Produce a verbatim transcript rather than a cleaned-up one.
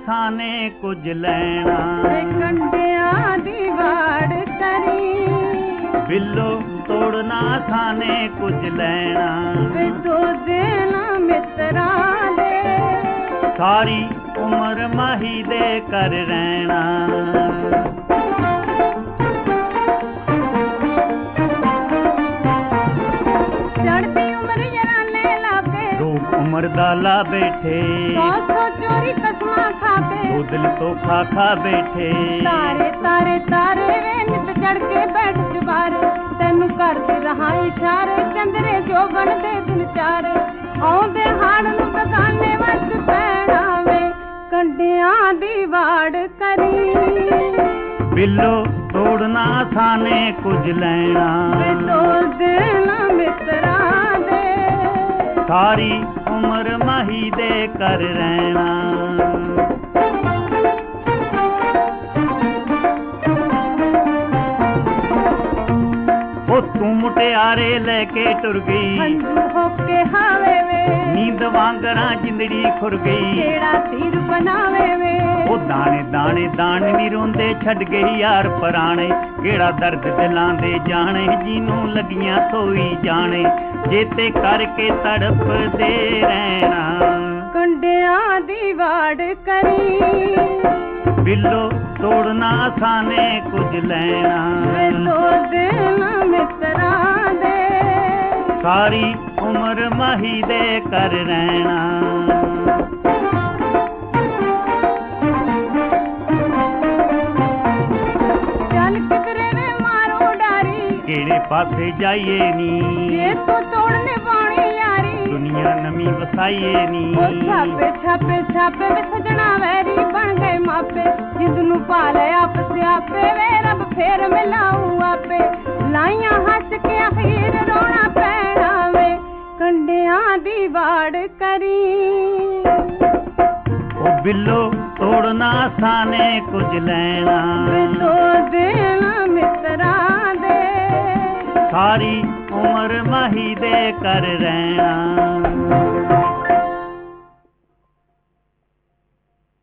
ਸਾਨੇ ਕੁਝ ਲੈਣਾ। ਕੰਡਿਆਂ ਦੀ ਵਾੜ ਕਰੀ ਬਿੱਲੋ ਤੋੜਨਾ ਸਾਨੇ ਕੁਝ ਲੈਣਾ। ਵੇ ਦੋ ਦਿਨ ਮਿੱਤਰਾਂ ਦੇ ਸਾਰੀ ਉਮਰ ਮਾਹੀ ਦੇ ਕਰ ਰਹਿਣਾ। ਚੜ੍ਹਦੀ ਉਮਰ ਯਾਰਾਨੇ ਲਾਗੇ ਰੂਪ ਉਮਰ ਦਾ ਲਾ ਬੈਠੇ। ਸੌ ਸੌ ਚੋਰੀ ਕਸਮਾਂ ਖਾ ਕੇ ਦੋ ਦਿਲ ਤੋਂ ਖਾ ਖਾ ਬੈਠੇ। ਤਾਰੇ ਤਾਰੇ ਤਾਰੇ ਵੇ ਨਿਤ ਚੜ ਕੇ ਬੈਠ ਚੁਬਾਰੇ ਤੈਨੂੰ ਕਰਦੇ ਰਹਾ ਇਸ਼ਾਰੇ ਚੰਦਰੇ ਜੋਬਨ ਦੇ ਦਿਨ ਚਾਰੇ ਆਉਂਦੇ ਹਾੜ ਨੂੰ ਬਗਾਨੇ ਵੱਜ ਪੈਣਾ ਵੇ ਕੰਡਿਆਂ ਦੀ ਵਾੜ ਕਰੀ। ਬਿੱਲੋ ਤੋੜਨਾ ਸਾਨੇ ਕੁਝ ਲੈਣਾ। ਵੇ ਦੋ ਦਿਨ ਮਿੱਤਰਾਂ ਦੇ ਸਾਰੀ ਉਮਰ ਮਾਹੀ ਦੇ ਕਰ ਰਹਿਣਾ। ਉਹ ਤੂੰ ਮੁਟਿਆਰੇ ਲੈ ਕੇ ਟੁਰ ਗਈ। ਹੰਝੂ ਹੋ ਕੇ ਹਾਵੇ ਵੇ ਨੀਂਦ ਵਾਂਗਰਾਂ ਜਿੰਦੜੀ ਖੁਰ ਗਈ। ਕਿਹੜਾ ਤੀਰ ਬਣਾਵੇ ਵੇ ਉਹ ਦਾਣੇ ਦਾਣੇ ਦਾਣੇ ਨੀ ਰੋਂਦੇ ਛੱਡ ਗਈ ਯਾਰ ਪਰਾਣੇ। ਕਿਹੜਾ ਦਰਦ ਦਿਲਾਂ ਦੇ ਜਾਣੇ ਜਿਹਨੂੰ ਲੱਗੀਆਂ ਸੋਈ ਜਾਣੇ। ਜੇਤੇ ਕਰਕੇ ਤੜਪਦੇ ਰਹਿਣਾ। ਕੰਡਿਆਂ ਦੀ ਵਾੜ ਕਰੀ ਬਿੱਲੋ ਤੋੜਨਾ ਸਾਨੇ ਕੁਝ ਲੈਣਾ। ਵੇ ਦੋ ਦਿਨ ਮਿੱਤਰਾਂ ਦੇ ਸਾਰੀ ਉਮਰ ਮਾਹੀ ਦੇ ਕਰ ਰਹਿਣਾ। ਚੱਲ ਕਿਧਰੇ ਵੇ ਮਾਰੋ ਡਾਰੀ ਕਿਹੜੇ ਪਾਸੇ ਜਾਈਏ ਨੀ। ਜੇ ਤੂੰ ਤੋੜਨੇ ਪਾਉਣੀ ਯਾਰੀ ਦੁਨੀਆ ਨਵੀਂ ਵਸਾਈਏ ਨੀ। ਉਹ ਛਾਪੇ ਛਾਪੇ ਛਾਪੇ ਵੇ ਸਜਣਾ ਵੈਰੀ ਬਣ ਗਏ ਮਾਪੇ ਜਿੰਦ ਨੂੰ ਪਾ ਲਿਆ ਆਪ ਸਿਆਪੇ ਵੇ ਰੱਬ ਫੇਰ ਮਿਲਾਊ ਆਪੇ ਲਾਈਆਂ ਹੱਸ ਕੇ ਅਖੀਰ ਰੋਣਾ ਪੈਣਾ ਵੇ ਕੰਡਿਆਂ ਦੀ ਵਾੜ ਕਰੀ। ਉਹ ਬਿੱਲੋ ਤੋੜਨਾ ਸਾਨੇ ਕੁਝ ਲੈਣਾ। ਵੇ ਦੋ ਦਿਨ ਮਿੱਤਰਾਂ ਦੇ ਸਾਰੀ ਉਮਰ ਮਾਹੀ ਦੇ ਕਰ ਰਹਿਣਾ।